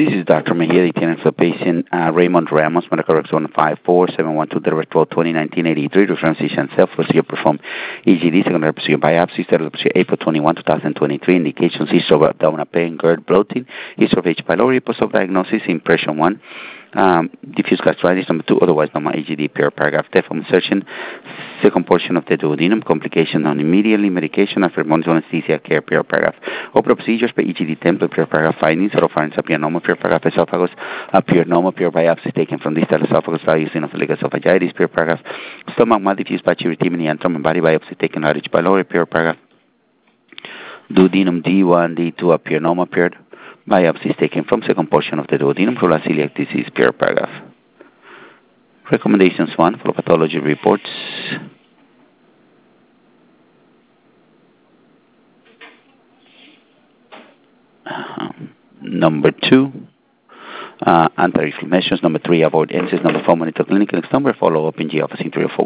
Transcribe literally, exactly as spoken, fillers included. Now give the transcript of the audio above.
This is Doctor Mejia, the attending for patient uh, Raymond Ramos, medical record one five four seven one two, direct twelve twenty nineteen eighty-three, reference physician self, procedure perform E G D, secondary procedure biopsy, started procedure April twenty-first, twenty twenty-three, indications, history of abdominal pain, GERD, bloating, history of H. pylori, post-op diagnosis, impression one, um, diffuse gastritis, number two, otherwise normal E G D, per paragraph, death insertion, second portion of the duodenum, complication on immediately, medication after monitoring anesthesia care, per paragraph, opera procedures per E G D template, per paragraph, findings, oropharynx, appianoma, per paragraph, esophagus, appianoma, per biopsy taken from distal esophagus, value eosinophilic esophagitis, per paragraph, stomach, mild diffuse pachyarrhythmia, and and body biopsy taken at H. pylori, per paragraph, duodenum D one, D two, appianoma, per biopsies taken from second portion of the duodenum, for celiac disease, per paragraph. Recommendations one for pathology reports. Uh, number two, uh, anti-inflammations. Number three, avoid N SAIDs. Number four, monitor clinical. Number follow up in G office in three or four.